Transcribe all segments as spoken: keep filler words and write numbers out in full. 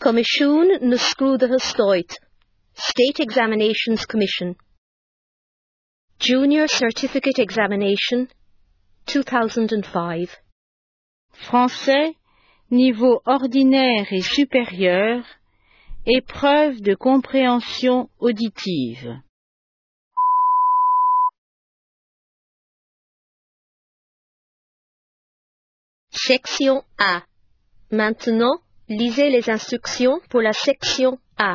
Comisiwn na Scrúdithe Stáit, State Examinations Commission. Junior Certificate Examination, two thousand five. Français, niveau ordinaire et supérieur, épreuve de compréhension auditive. Section A. Maintenant, lisez les instructions pour la section A.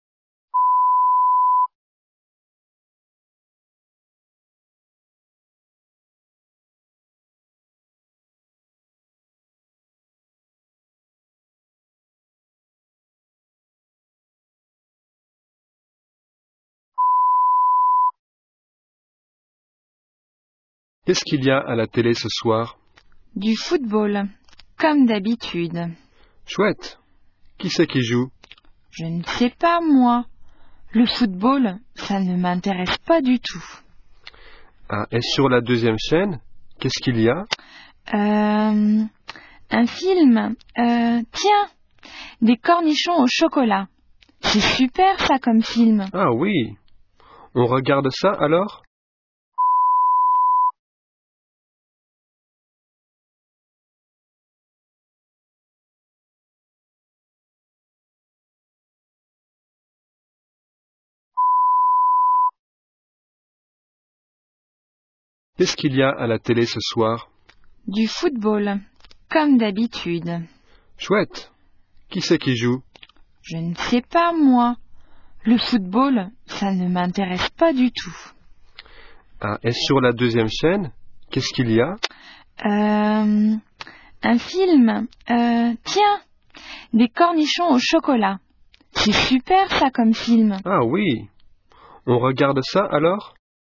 Qu'est-ce qu'il y a à la télé ce soir? Du football, comme d'habitude. Chouette. Qui c'est qui joue? Je ne sais pas, moi. Le football, ça ne m'intéresse pas du tout. Ah, et sur la deuxième chaîne, qu'est-ce qu'il y a? Euh, un film. Euh, tiens, des cornichons au chocolat. C'est super, ça, comme film. Ah oui. On regarde ça, alors? Qu'est-ce qu'il y a à la télé ce soir? Du football, comme d'habitude. Chouette. Qui c'est qui joue? Je ne sais pas, moi. Le football, ça ne m'intéresse pas du tout. Ah, et sur la deuxième chaîne, qu'est-ce qu'il y a? Euh, un film. Euh, tiens, des cornichons au chocolat. C'est super, ça, comme film. Ah oui. On regarde ça, alors?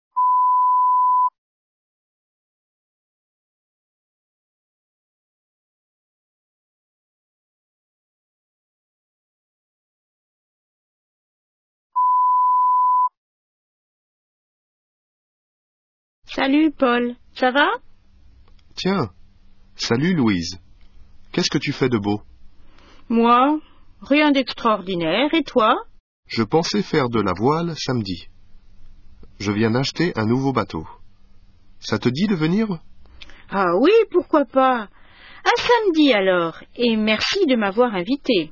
Salut Paul, ça va? Tiens, salut Louise. Qu'est-ce que tu fais de beau? Moi, rien d'extraordinaire. Et toi? Je pensais faire de la voile samedi. Je viens d'acheter un nouveau bateau. Ça te dit de venir? Ah oui, pourquoi pas? Un samedi alors, et merci de m'avoir invité.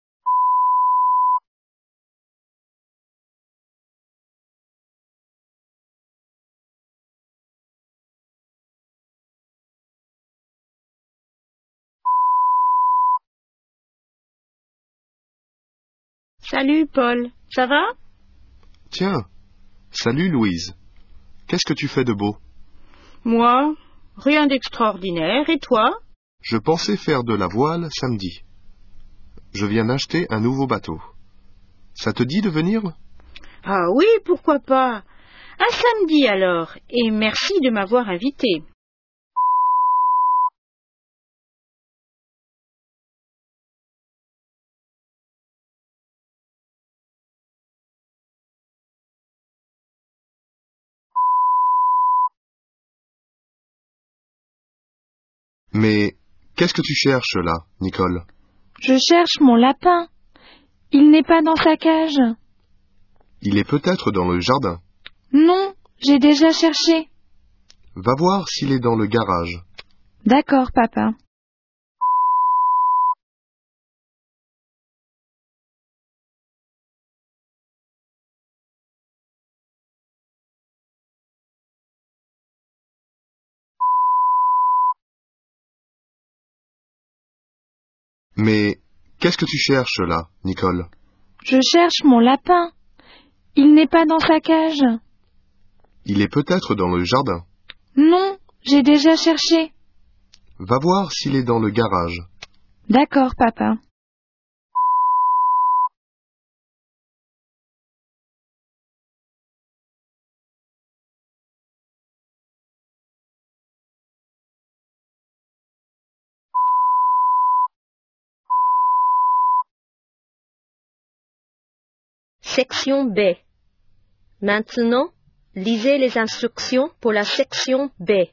Salut Paul, ça va? Tiens, salut Louise. Qu'est-ce que tu fais de beau? Moi, rien d'extraordinaire. Et toi? Je pensais faire de la voile samedi. Je viens d'acheter un nouveau bateau. Ça te dit de venir? Ah oui, pourquoi pas? Un samedi alors, et merci de m'avoir invité. Mais qu'est-ce que tu cherches là, Nicole? Je cherche mon lapin. Il n'est pas dans sa cage. Il est peut-être dans le jardin. Non, j'ai déjà cherché. Va voir s'il est dans le garage. D'accord, papa. Mais qu'est-ce que tu cherches là, Nicole? Je cherche mon lapin. Il n'est pas dans sa cage. Il est peut-être dans le jardin. Non, j'ai déjà cherché. Va voir s'il est dans le garage. D'accord, papa. Section B. Maintenant, lisez les instructions pour la section B.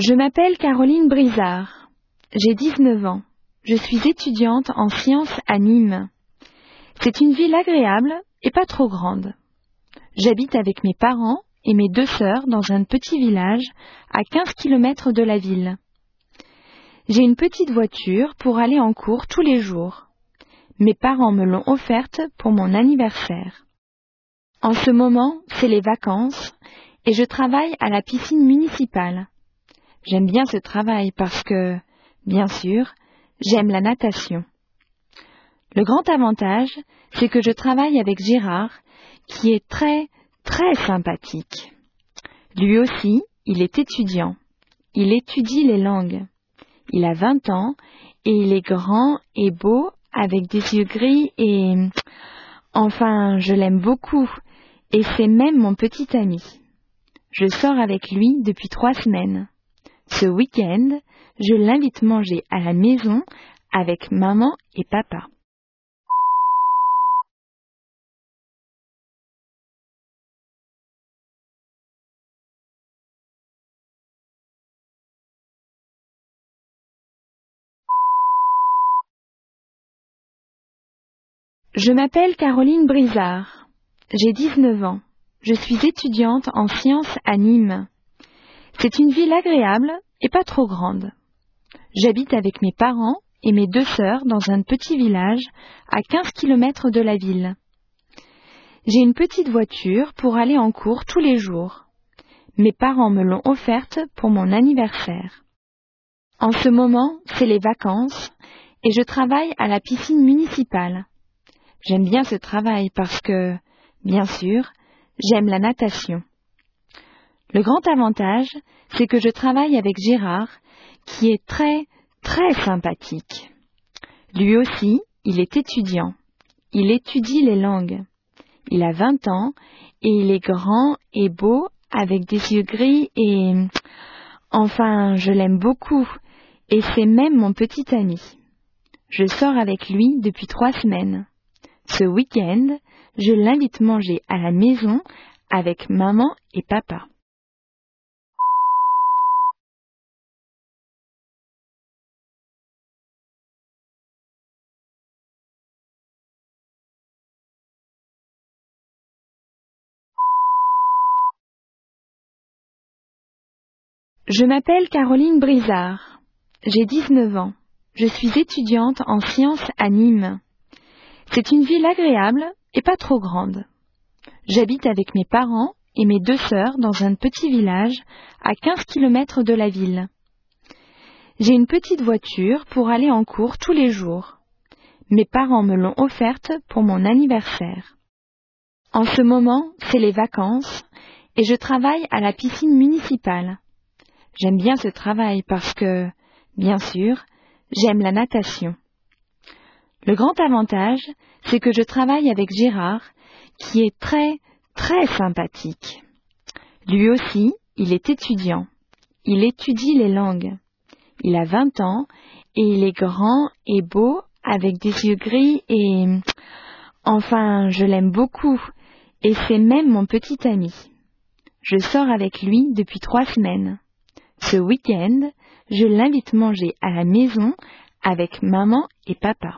Je m'appelle Caroline Brizard. J'ai dix-neuf ans. Je suis étudiante en sciences à Nîmes. C'est une ville agréable et pas trop grande. J'habite avec mes parents et mes deux sœurs dans un petit village à quinze kilomètres de la ville. J'ai une petite voiture pour aller en cours tous les jours. Mes parents me l'ont offerte pour mon anniversaire. En ce moment, c'est les vacances et je travaille à la piscine municipale. J'aime bien ce travail parce que, bien sûr, j'aime la natation. Le grand avantage, c'est que je travaille avec Gérard, qui est très, très sympathique. Lui aussi, il est étudiant. Il étudie les langues. Il a vingt ans et il est grand et beau avec des yeux gris et... Enfin, je l'aime beaucoup et c'est même mon petit ami. Je sors avec lui depuis trois semaines. Ce week-end, je l'invite manger à la maison avec maman et papa. Je m'appelle Caroline Brizard. J'ai dix-neuf ans. Je suis étudiante en sciences à Nîmes. C'est une ville agréable et pas trop grande. J'habite avec mes parents et mes deux sœurs dans un petit village à quinze kilomètres de la ville. J'ai une petite voiture pour aller en cours tous les jours. Mes parents me l'ont offerte pour mon anniversaire. En ce moment, c'est les vacances et je travaille à la piscine municipale. J'aime bien ce travail parce que, bien sûr, j'aime la natation. Le grand avantage, c'est que je travaille avec Gérard, qui est très, très sympathique. Lui aussi, il est étudiant. Il étudie les langues. Il a vingt ans et il est grand et beau avec des yeux gris et... Enfin, je l'aime beaucoup et c'est même mon petit ami. Je sors avec lui depuis trois semaines. Ce week-end, je l'invite manger à la maison avec maman et papa. Je m'appelle Caroline Brizard. J'ai dix-neuf ans. Je suis étudiante en sciences à Nîmes. C'est une ville agréable et pas trop grande. J'habite avec mes parents et mes deux sœurs dans un petit village à quinze kilomètres de la ville. J'ai une petite voiture pour aller en cours tous les jours. Mes parents me l'ont offerte pour mon anniversaire. En ce moment, c'est les vacances et je travaille à la piscine municipale. J'aime bien ce travail parce que, bien sûr, j'aime la natation. Le grand avantage, c'est que je travaille avec Gérard, qui est très, très sympathique. Lui aussi, il est étudiant. Il étudie les langues. Il a vingt ans et il est grand et beau avec des yeux gris et... Enfin, je l'aime beaucoup et c'est même mon petit ami. Je sors avec lui depuis trois semaines. Ce week-end, je l'invite manger à la maison avec maman et papa.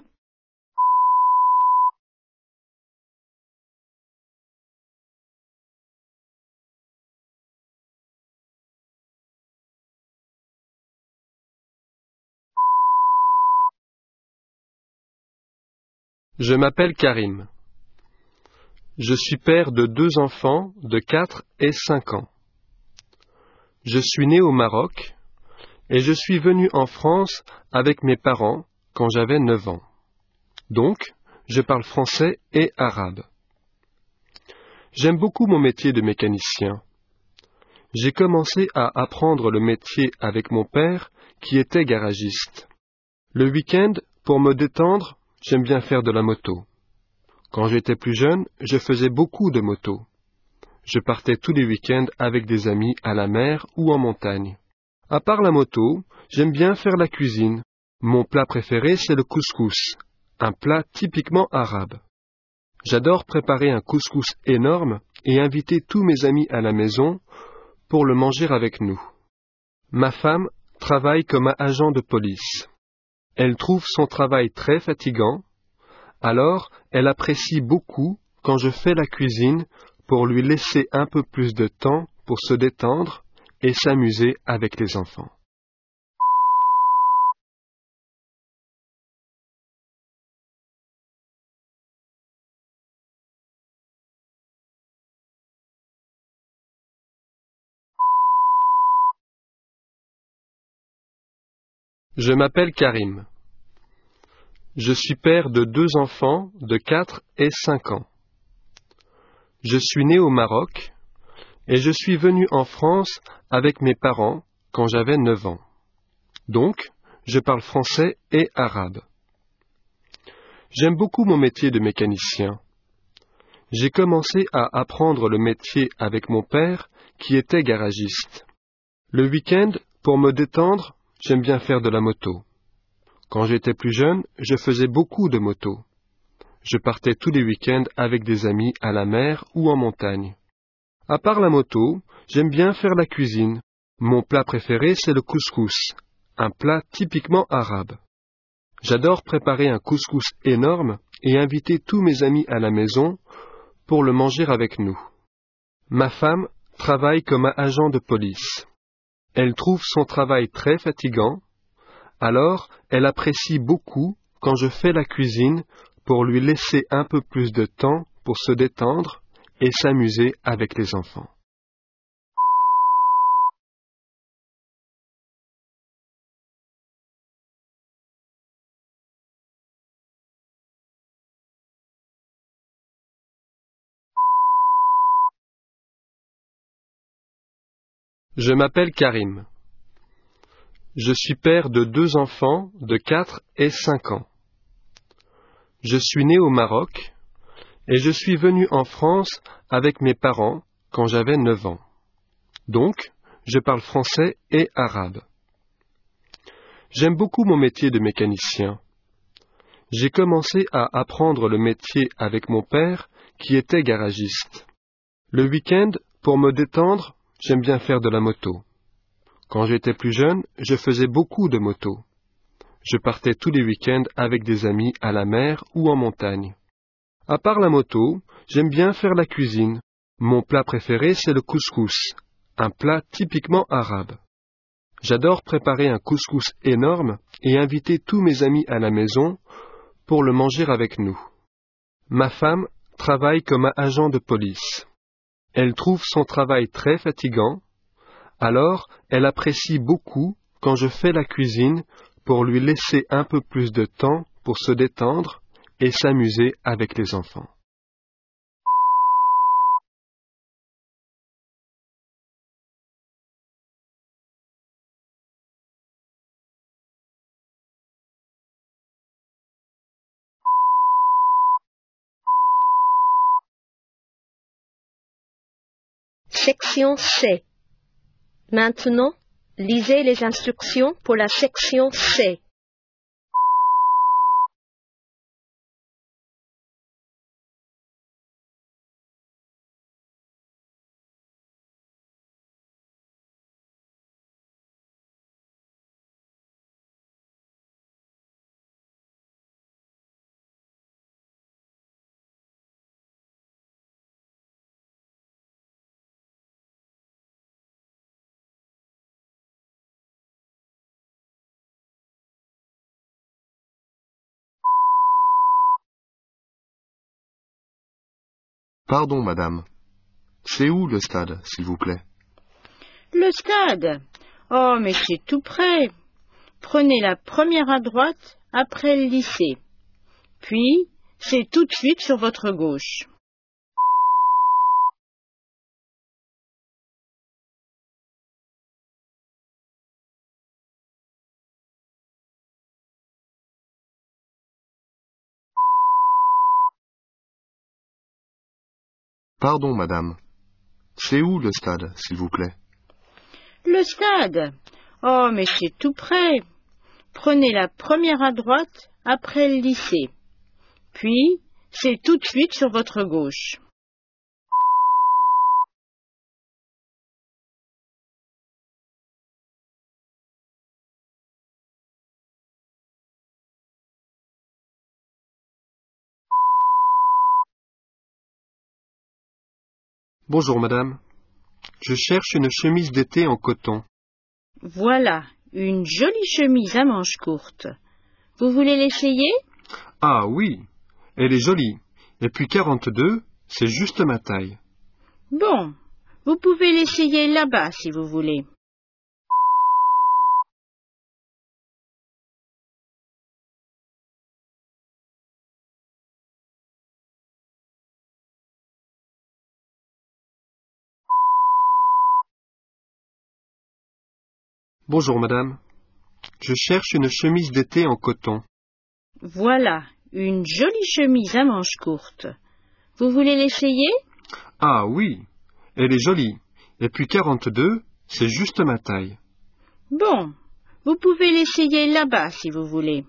Je m'appelle Karim. Je suis père de deux enfants de quatre et cinq ans. Je suis né au Maroc et je suis venu en France avec mes parents quand j'avais neuf ans. Donc, je parle français et arabe. J'aime beaucoup mon métier de mécanicien. J'ai commencé à apprendre le métier avec mon père qui était garagiste. Le week-end, pour me détendre, j'aime bien faire de la moto. Quand j'étais plus jeune, je faisais beaucoup de moto. Je partais tous les week-ends avec des amis à la mer ou en montagne. À part la moto, j'aime bien faire la cuisine. Mon plat préféré, c'est le couscous, un plat typiquement arabe. J'adore préparer un couscous énorme et inviter tous mes amis à la maison pour le manger avec nous. Ma femme travaille comme agent de police. Elle trouve son travail très fatigant, alors elle apprécie beaucoup quand je fais la cuisine pour lui laisser un peu plus de temps pour se détendre et s'amuser avec les enfants. Je m'appelle Karim. Je suis père de deux enfants de quatre et cinq ans. Je suis né au Maroc et je suis venu en France avec mes parents quand j'avais neuf ans. Donc, je parle français et arabe. J'aime beaucoup mon métier de mécanicien. J'ai commencé à apprendre le métier avec mon père qui était garagiste. Le week-end, pour me détendre, j'aime bien faire de la moto. Quand j'étais plus jeune, je faisais beaucoup de moto. Je partais tous les week-ends avec des amis à la mer ou en montagne. À part la moto, j'aime bien faire la cuisine. Mon plat préféré, c'est le couscous, un plat typiquement arabe. J'adore préparer un couscous énorme et inviter tous mes amis à la maison pour le manger avec nous. Ma femme travaille comme agent de police. Elle trouve son travail très fatigant, alors elle apprécie beaucoup quand je fais la cuisine pour lui laisser un peu plus de temps pour se détendre et s'amuser avec les enfants. Je m'appelle Karim. Je suis père de deux enfants de quatre et cinq ans. Je suis né au Maroc et je suis venu en France avec mes parents quand j'avais neuf ans. Donc, je parle français et arabe. J'aime beaucoup mon métier de mécanicien. J'ai commencé à apprendre le métier avec mon père qui était garagiste. Le week-end, pour me détendre, j'aime bien faire de la moto. Quand j'étais plus jeune, je faisais beaucoup de moto. Je partais tous les week-ends avec des amis à la mer ou en montagne. À part la moto, j'aime bien faire la cuisine. Mon plat préféré, c'est le couscous, un plat typiquement arabe. J'adore préparer un couscous énorme et inviter tous mes amis à la maison pour le manger avec nous. Ma femme travaille comme agent de police. Elle trouve son travail très fatigant, alors elle apprécie beaucoup quand je fais la cuisine pour lui laisser un peu plus de temps pour se détendre et s'amuser avec les enfants. Section C. Maintenant, lisez les instructions pour la section C. Pardon, madame. C'est où le stade, s'il vous plaît? Le stade? Oh, mais c'est tout près. Prenez la première à droite après le lycée. Puis, c'est tout de suite sur votre gauche. Pardon, madame. C'est où le stade, s'il vous plaît? Le stade? Oh, mais c'est tout près. Prenez la première à droite après le lycée. Puis, c'est tout de suite sur votre gauche. Bonjour madame. Je cherche une chemise d'été en coton. Voilà, une jolie chemise à manches courtes. Vous voulez l'essayer? Ah oui, elle est jolie. Et puis quarante-deux, c'est juste ma taille. Bon, vous pouvez l'essayer là-bas si vous voulez. Bonjour madame. Je cherche une chemise d'été en coton. Voilà, une jolie chemise à manches courtes. Vous voulez l'essayer? Ah oui, elle est jolie. Et puis quarante-deux, c'est juste ma taille. Bon, vous pouvez l'essayer là-bas si vous voulez.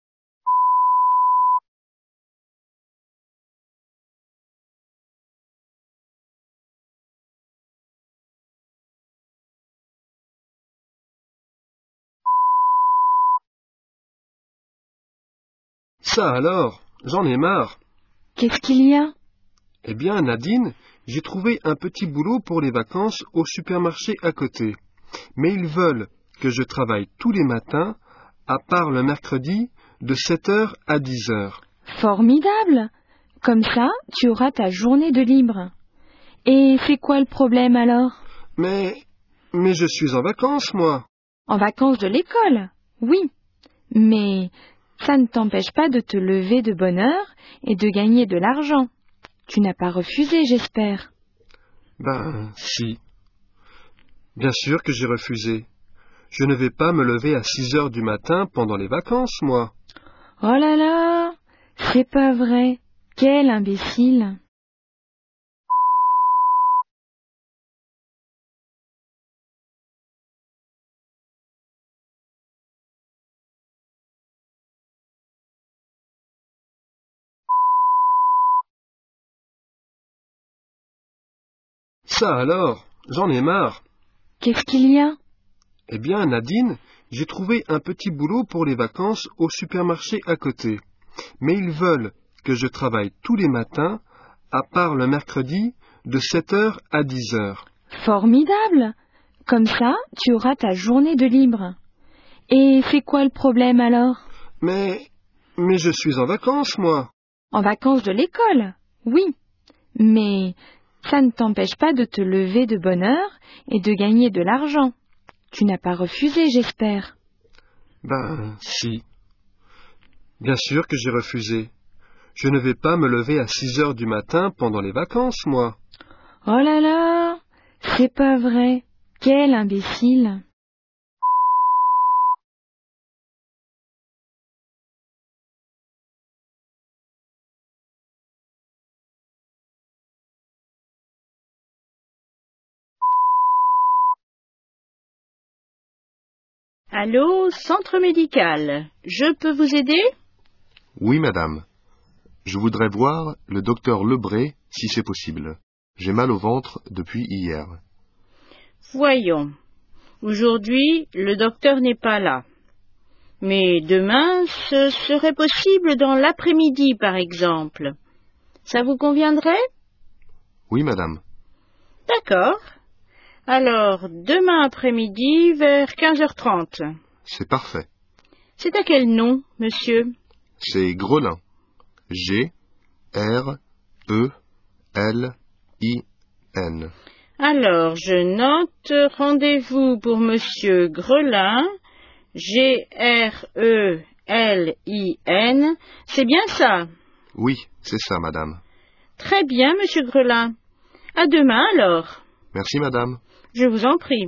Ça alors, j'en ai marre. Qu'est-ce qu'il y a? Eh bien, Nadine, j'ai trouvé un petit boulot pour les vacances au supermarché à côté. Mais ils veulent que je travaille tous les matins, à part le mercredi, de sept heures à dix heures. Formidable! Comme ça, tu auras ta journée de libre. Et c'est quoi le problème alors? Mais... mais je suis en vacances, moi. En vacances de l'école, oui. Mais ça ne t'empêche pas de te lever de bonne heure et de gagner de l'argent. Tu n'as pas refusé, j'espère. Ben, si. Bien sûr que j'ai refusé. Je ne vais pas me lever à six heures du matin pendant les vacances, moi. Oh là là, c'est pas vrai. Quel imbécile. Ça alors, j'en ai marre. Qu'est-ce qu'il y a? Eh bien, Nadine, j'ai trouvé un petit boulot pour les vacances au supermarché à côté. Mais ils veulent que je travaille tous les matins, à part le mercredi, de sept heures à dix heures. Formidable! Comme ça, tu auras ta journée de libre. Et c'est quoi le problème alors? Mais... mais je suis en vacances, moi. En vacances de l'école, oui. Mais ça ne t'empêche pas de te lever de bonne heure et de gagner de l'argent. Tu n'as pas refusé, j'espère. Ben, si. Bien sûr que j'ai refusé. Je ne vais pas me lever à six heures du matin pendant les vacances, moi. Oh là là, c'est pas vrai. Quel imbécile. Allô, centre médical. Je peux vous aider? Oui, madame. Je voudrais voir le docteur Lebré, si c'est possible. J'ai mal au ventre depuis hier. Voyons. Aujourd'hui, le docteur n'est pas là. Mais demain, ce serait possible dans l'après-midi, par exemple. Ça vous conviendrait? Oui, madame. D'accord. Alors, demain après-midi, vers quinze heures trente. C'est parfait. C'est à quel nom, monsieur? C'est Grelin. G R E L I N. Alors, je note rendez-vous pour monsieur Grelin, G R E L I N. C'est bien ça? Oui, c'est ça, madame. Très bien, monsieur Grelin. À demain, alors. Merci, madame. Je vous en prie.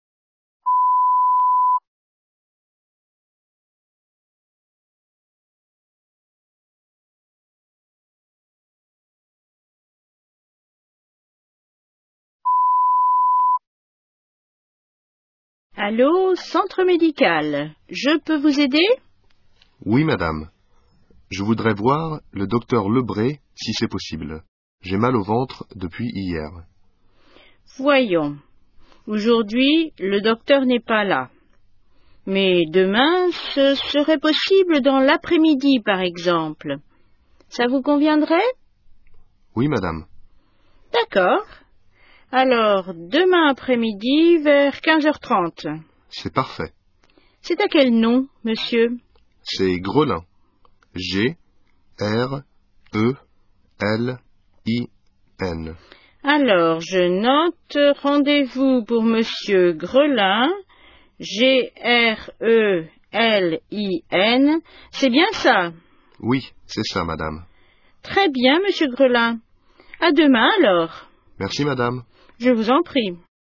Allô, centre médical. Je peux vous aider? Oui, madame. Je voudrais voir le docteur Lebré, si c'est possible. J'ai mal au ventre depuis hier. Voyons. Aujourd'hui, le docteur n'est pas là. Mais demain, ce serait possible dans l'après-midi, par exemple. Ça vous conviendrait? Oui, madame. D'accord. Alors, demain après-midi, vers quinze heures trente. C'est parfait. C'est à quel nom, monsieur? C'est Grelin. G R E L I N. Alors, je note rendez-vous pour monsieur Grelin, G R E L I N. C'est bien ça? Oui, c'est ça, madame. Très bien, monsieur Grelin. À demain, alors. Merci, madame. Je vous en prie.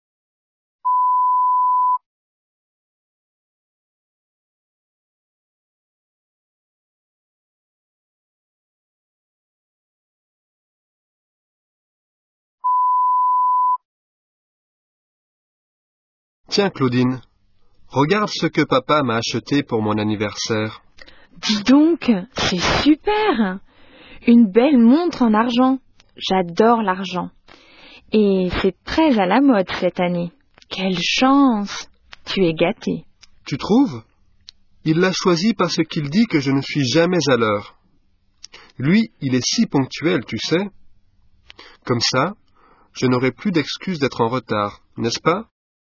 Tiens, Claudine, regarde ce que papa m'a acheté pour mon anniversaire. Dis donc, c'est super! Une belle montre en argent. J'adore l'argent. Et c'est très à la mode cette année. Quelle chance! Tu es gâté. Tu trouves? Il l'a choisi parce qu'il dit que je ne suis jamais à l'heure. Lui, il est si ponctuel, tu sais. Comme ça, je n'aurai plus d'excuse d'être en retard, n'est-ce pas?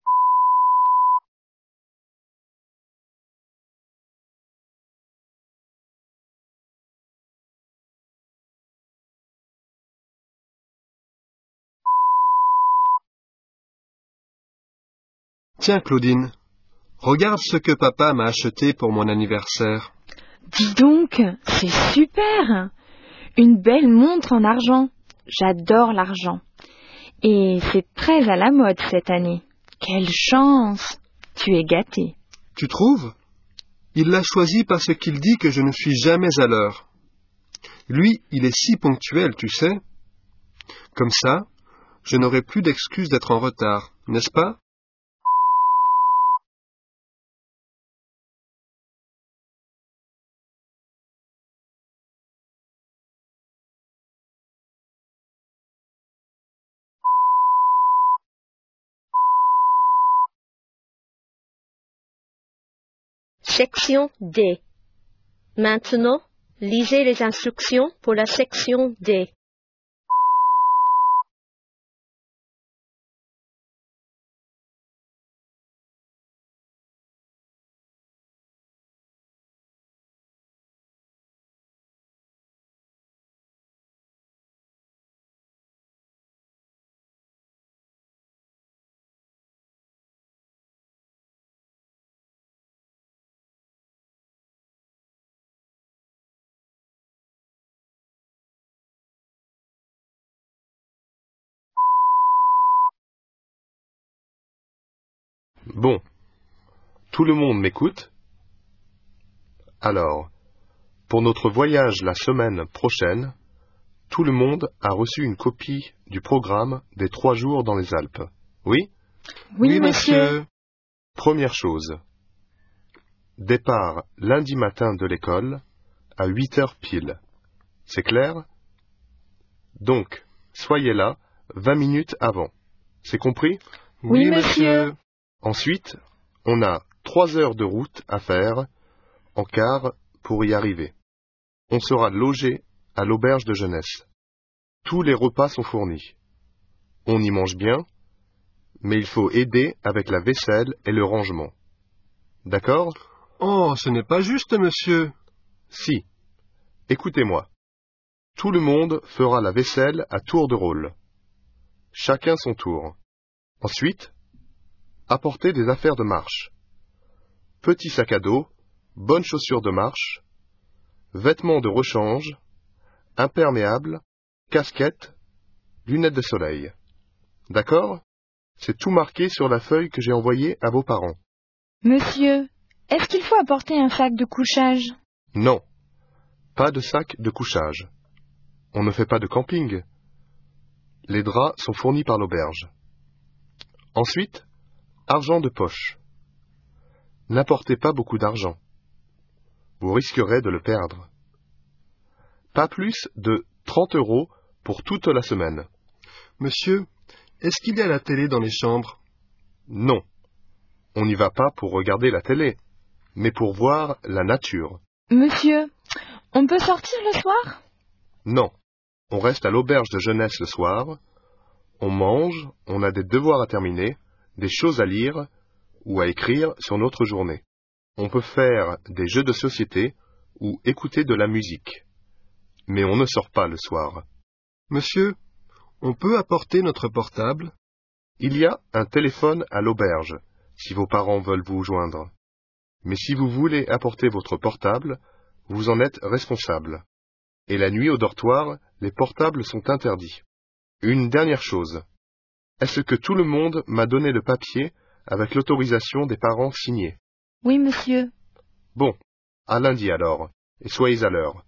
Tiens, Claudine, regarde ce que papa m'a acheté pour mon anniversaire. Dis donc, c'est super! Une belle montre en argent. J'adore l'argent. Et c'est très à la mode cette année. Quelle chance! Tu es gâté. Tu trouves? Il l'a choisi parce qu'il dit que je ne suis jamais à l'heure. Lui, il est si ponctuel, tu sais. Comme ça, je n'aurai plus d'excuse d'être en retard, n'est-ce pas? Section D. Maintenant, lisez les instructions pour la section D. Bon, tout le monde m'écoute? Alors, pour notre voyage la semaine prochaine, tout le monde a reçu une copie du programme des trois jours dans les Alpes. Oui? Oui, oui monsieur. Première chose. Départ lundi matin de l'école à huit heures pile. C'est clair? Donc, soyez là vingt minutes avant. C'est compris? Oui, oui monsieur. Ensuite, on a trois heures de route à faire en car pour y arriver. On sera logé à l'auberge de jeunesse. Tous les repas sont fournis. On y mange bien, mais il faut aider avec la vaisselle et le rangement. D'accord? Oh, ce n'est pas juste, monsieur. Si. Écoutez-moi. Tout le monde fera la vaisselle à tour de rôle. Chacun son tour. Ensuite, apportez des affaires de marche. Petit sac à dos, bonnes chaussures de marche, vêtements de rechange, imperméables, casquette, lunettes de soleil. D'accord? C'est tout marqué sur la feuille que j'ai envoyée à vos parents. Monsieur, est-ce qu'il faut apporter un sac de couchage? Non, pas de sac de couchage. On ne fait pas de camping. Les draps sont fournis par l'auberge. Ensuite, argent de poche. N'apportez pas beaucoup d'argent. Vous risquerez de le perdre. Pas plus de trente euros pour toute la semaine. Monsieur, est-ce qu'il y a la télé dans les chambres? Non. On n'y va pas pour regarder la télé, mais pour voir la nature. Monsieur, on peut sortir le soir? Non. On reste à l'auberge de jeunesse le soir. On mange, on a des devoirs à terminer, des choses à lire ou à écrire sur notre journée. On peut faire des jeux de société ou écouter de la musique. Mais on ne sort pas le soir. Monsieur, on peut apporter notre portable? Il y a un téléphone à l'auberge, si vos parents veulent vous joindre. Mais si vous voulez apporter votre portable, vous en êtes responsable. Et la nuit au dortoir, les portables sont interdits. Une dernière chose. Est-ce que tout le monde m'a donné le papier avec l'autorisation des parents signée? Oui, monsieur. Bon, à lundi alors, et soyez à l'heure.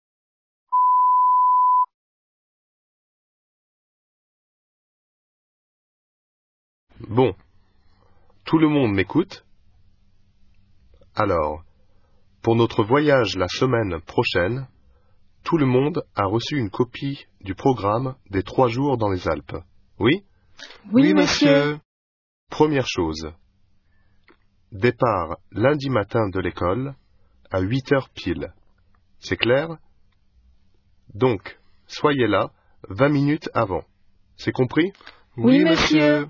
Bon, tout le monde m'écoute? Alors, pour notre voyage la semaine prochaine, tout le monde a reçu une copie du programme des trois jours dans les Alpes. Oui? Oui, oui monsieur. Première chose. Départ lundi matin de l'école à huit heures pile. C'est clair? Donc, soyez là vingt minutes avant. C'est compris? Oui, oui monsieur.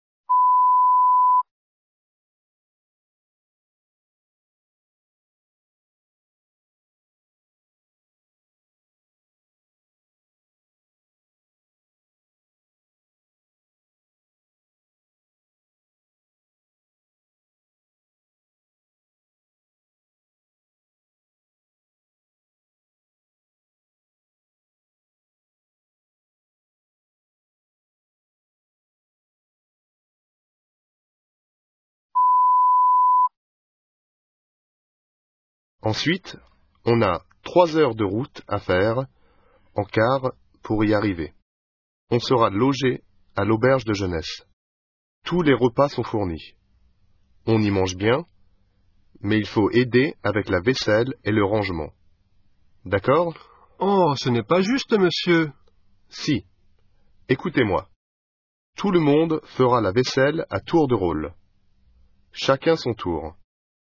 Ensuite, on a trois heures de route à faire en car pour y arriver. On sera logé à l'auberge de jeunesse. Tous les repas sont fournis. On y mange bien, mais il faut aider avec la vaisselle et le rangement. D'accord? Oh, ce n'est pas juste, monsieur. Si. Écoutez-moi. Tout le monde fera la vaisselle à tour de rôle. Chacun son tour.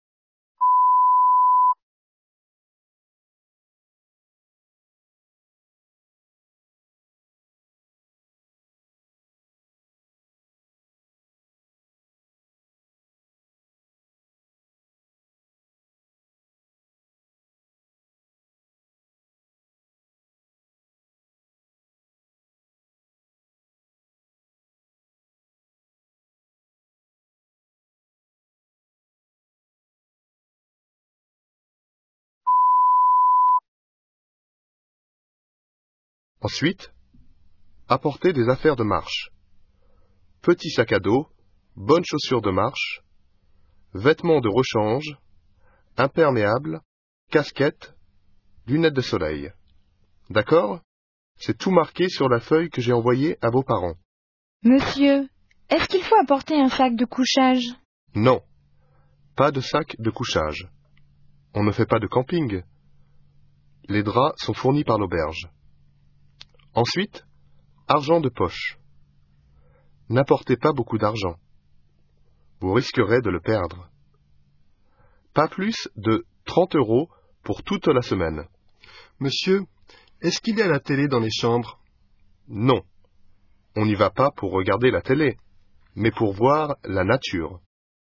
Ensuite, apportez des affaires de marche. Petit sac à dos, bonnes chaussures de marche, vêtements de rechange, imperméables, casquette, lunettes de soleil. D'accord? C'est tout marqué sur la feuille que j'ai envoyée à vos parents. Monsieur, est-ce qu'il faut apporter un sac de couchage? Non, pas de sac de couchage. On ne fait pas de camping. Les draps sont fournis par l'auberge. Ensuite, argent de poche. N'apportez pas beaucoup d'argent. Vous risquerez de le perdre. Pas plus de trente euros pour toute la semaine. Monsieur, est-ce qu'il y a la télé dans les chambres? Non. On n'y va pas pour regarder la télé, mais pour voir la nature.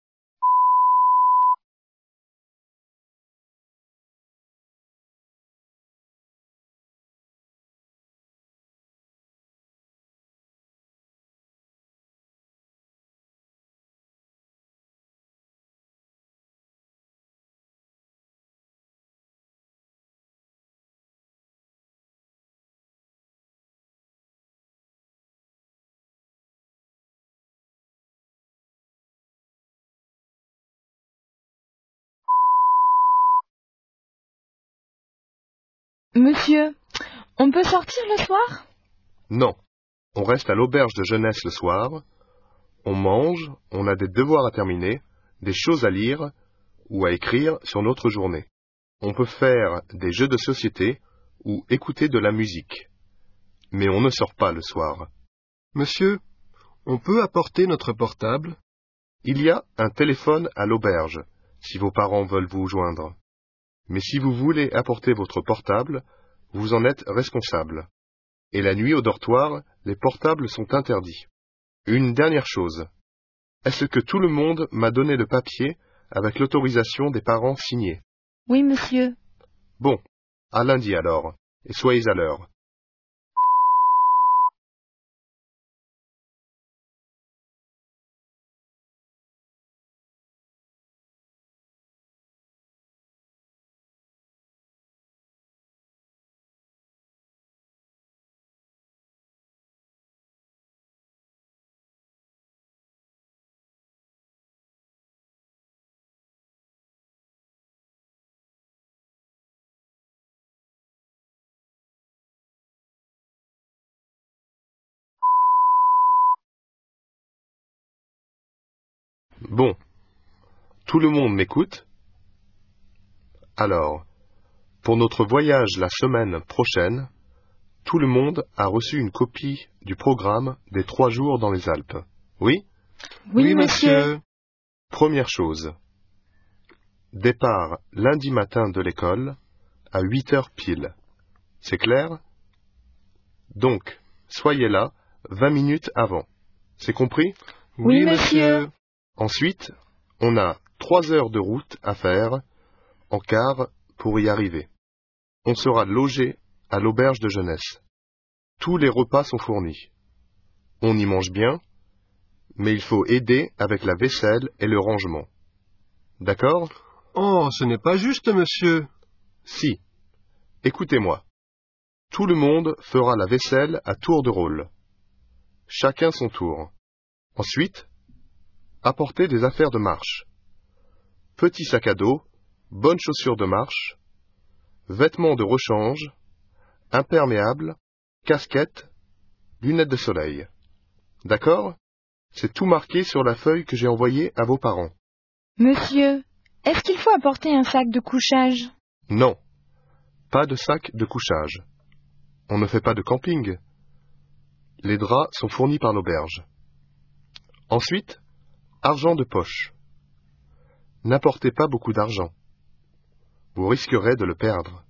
Monsieur, on peut sortir le soir? Non. On reste à l'auberge de jeunesse le soir. On mange, on a des devoirs à terminer, des choses à lire ou à écrire sur notre journée. On peut faire des jeux de société ou écouter de la musique. Mais on ne sort pas le soir. Monsieur, on peut apporter notre portable? Il y a un téléphone à l'auberge, si vos parents veulent vous joindre. Mais si vous voulez apporter votre portable, vous en êtes responsable. Et la nuit au dortoir, les portables sont interdits. Une dernière chose. Est-ce que tout le monde m'a donné le papier avec l'autorisation des parents signée? Oui, monsieur. Bon, à lundi alors, et soyez à l'heure. Bon, tout le monde m'écoute? Alors, pour notre voyage la semaine prochaine, tout le monde a reçu une copie du programme des trois jours dans les Alpes. Oui? Oui, oui monsieur. Première chose. Départ lundi matin de l'école à huit heures pile. C'est clair? Donc, soyez là vingt minutes avant. C'est compris? Oui, monsieur. Ensuite, on a trois heures de route à faire en car pour y arriver. On sera logé à l'auberge de jeunesse. Tous les repas sont fournis. On y mange bien, mais il faut aider avec la vaisselle et le rangement. D'accord? Oh, ce n'est pas juste, monsieur. Si. Écoutez-moi. Tout le monde fera la vaisselle à tour de rôle. Chacun son tour. Ensuite, apportez des affaires de marche. Petit sac à dos, bonnes chaussures de marche, vêtements de rechange, imperméables, casquette, lunettes de soleil. D'accord? C'est tout marqué sur la feuille que j'ai envoyée à vos parents. Monsieur, est-ce qu'il faut apporter un sac de couchage? Non, pas de sac de couchage. On ne fait pas de camping. Les draps sont fournis par l'auberge. Ensuite, argent de poche. N'apportez pas beaucoup d'argent. Vous risquerez de le perdre.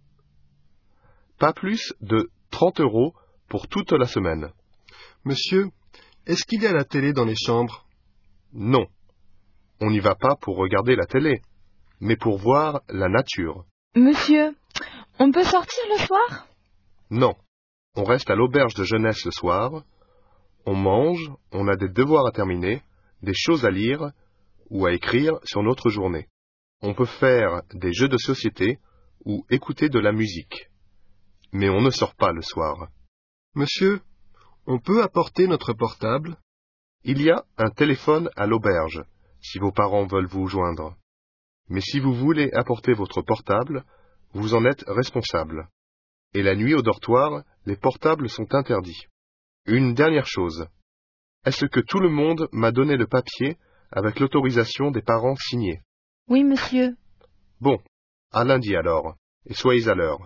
Pas plus de trente euros pour toute la semaine. Monsieur, est-ce qu'il y a la télé dans les chambres? Non. On n'y va pas pour regarder la télé, mais pour voir la nature. Monsieur, on peut sortir le soir? Non. On reste à l'auberge de jeunesse le soir. On mange, on a des devoirs à terminer, des choses à lire ou à écrire sur notre journée. On peut faire des jeux de société ou écouter de la musique. Mais on ne sort pas le soir. Monsieur, on peut apporter notre portable? Il y a un téléphone à l'auberge, si vos parents veulent vous joindre. Mais si vous voulez apporter votre portable, vous en êtes responsable. Et la nuit au dortoir, les portables sont interdits. Une dernière chose. Est-ce que tout le monde m'a donné le papier avec l'autorisation des parents signée? Oui, monsieur. Bon, à lundi alors, et soyez à l'heure.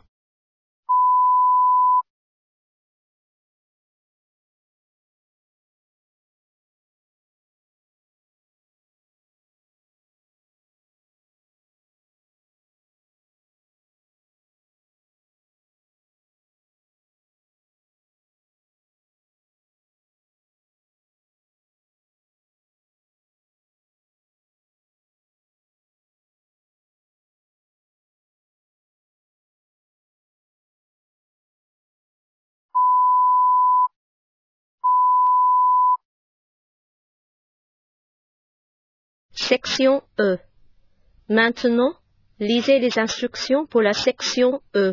Section E. Maintenant, lisez les instructions pour la section E.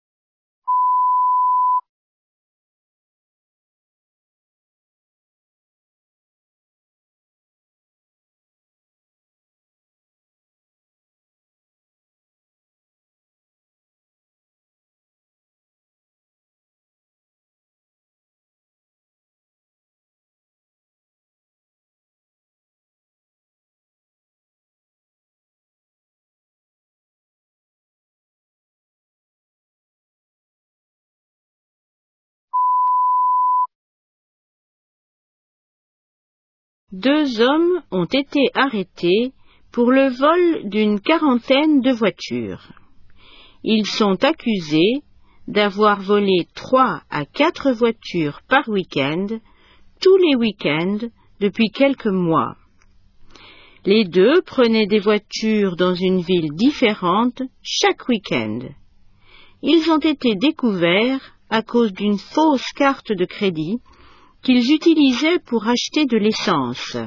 Deux hommes ont été arrêtés pour le vol d'une quarantaine de voitures. Ils sont accusés d'avoir volé trois à quatre voitures par week-end, tous les week-ends, depuis quelques mois. Les deux prenaient des voitures dans une ville différente chaque week-end. Ils ont été découverts à cause d'une fausse carte de crédit qu'ils utilisaient pour acheter de l'essence.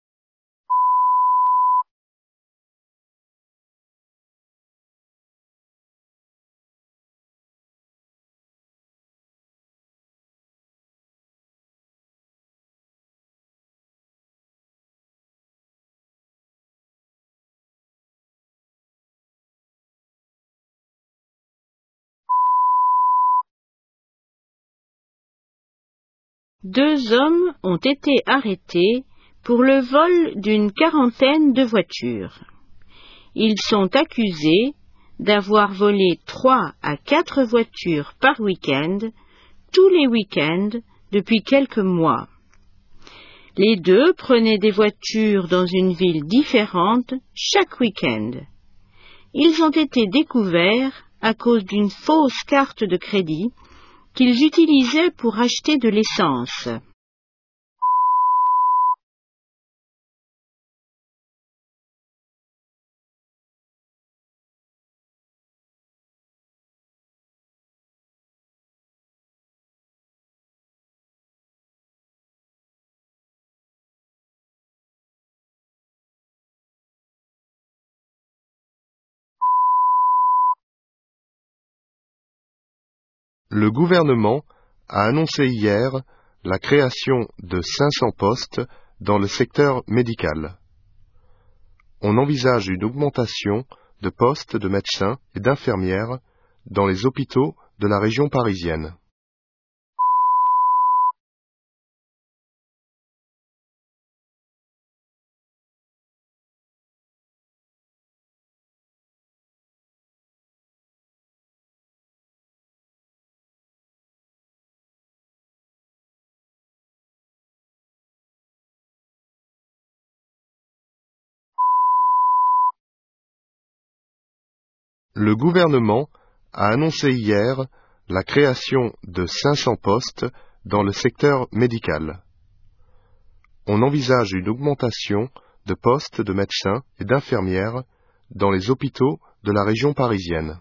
Deux hommes ont été arrêtés pour le vol d'une quarantaine de voitures. Ils sont accusés d'avoir volé trois à quatre voitures par week-end, tous les week-ends, depuis quelques mois. Les deux prenaient des voitures dans une ville différente chaque week-end. Ils ont été découverts à cause d'une fausse carte de crédit qu'ils utilisaient pour acheter de l'essence. Le gouvernement a annoncé hier la création de cinq cents postes dans le secteur médical. On envisage une augmentation de postes de médecins et d'infirmières dans les hôpitaux de la région parisienne. Le gouvernement a annoncé hier la création de cinq cents postes dans le secteur médical. On envisage une augmentation de postes de médecins et d'infirmières dans les hôpitaux de la région parisienne.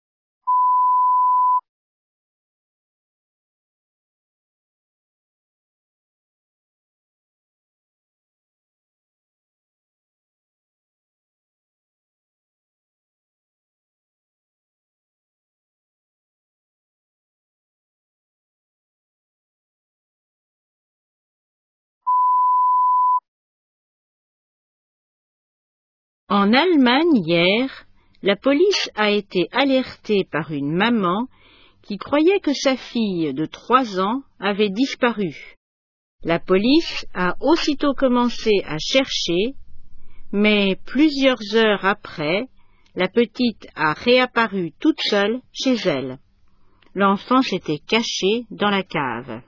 En Allemagne hier, la police a été alertée par une maman qui croyait que sa fille de trois ans avait disparu. La police a aussitôt commencé à chercher, mais plusieurs heures après, la petite a réapparu toute seule chez elle. L'enfant s'était caché dans la cave.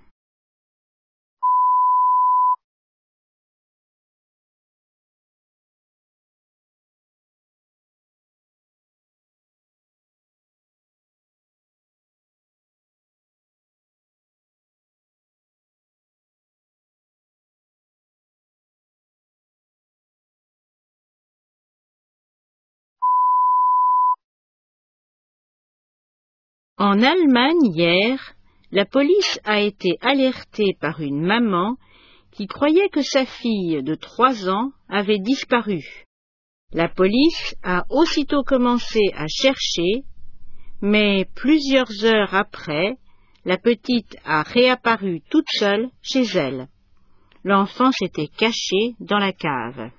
En Allemagne hier, la police a été alertée par une maman qui croyait que sa fille de trois ans avait disparu. La police a aussitôt commencé à chercher, mais plusieurs heures après, la petite a réapparu toute seule chez elle. L'enfant s'était caché dans la cave.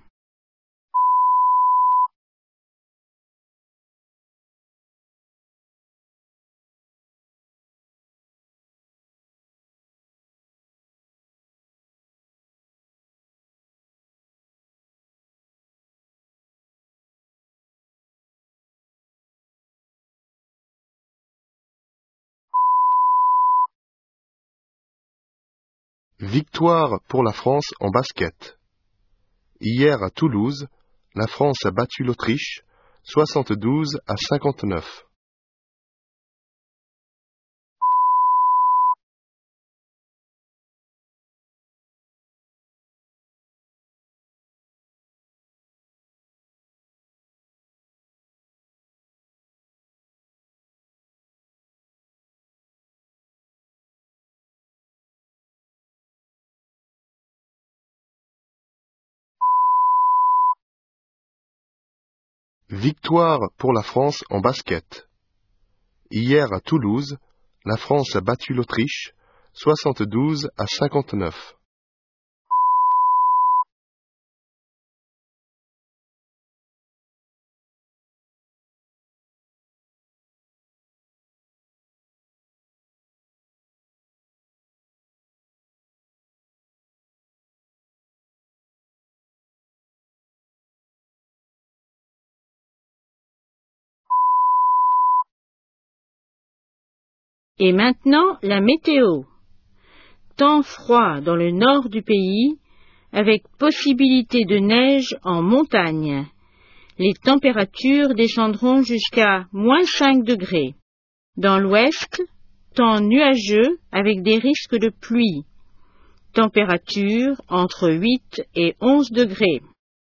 Victoire pour la France en basket. Hier à Toulouse, la France a battu l'Autriche soixante-douze à cinquante-neuf. Victoire pour la France en basket. Hier à Toulouse, la France a battu l'Autriche soixante-douze à cinquante-neuf. Et maintenant, la météo. Temps froid dans le nord du pays, avec possibilité de neige en montagne. Les températures descendront jusqu'à moins cinq degrés. Dans l'ouest, temps nuageux avec des risques de pluie. Température entre huit et onze degrés.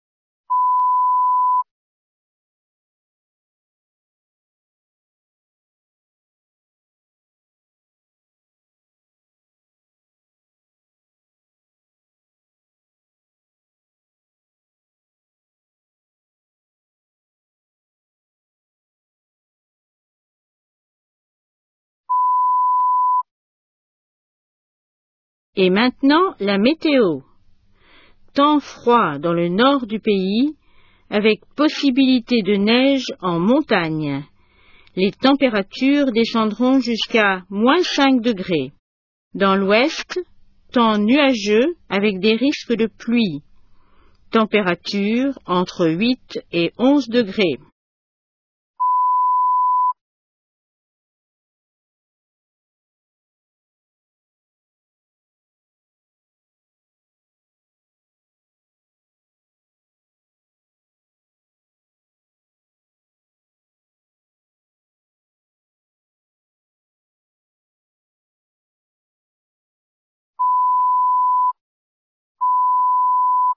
Et maintenant, la météo. Temps froid dans le nord du pays, avec possibilité de neige en montagne. Les températures descendront jusqu'à moins cinq degrés. Dans l'ouest, temps nuageux avec des risques de pluie. Température entre huit et onze degrés.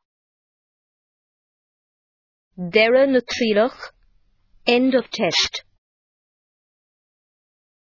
Darren Trilloch, end of test.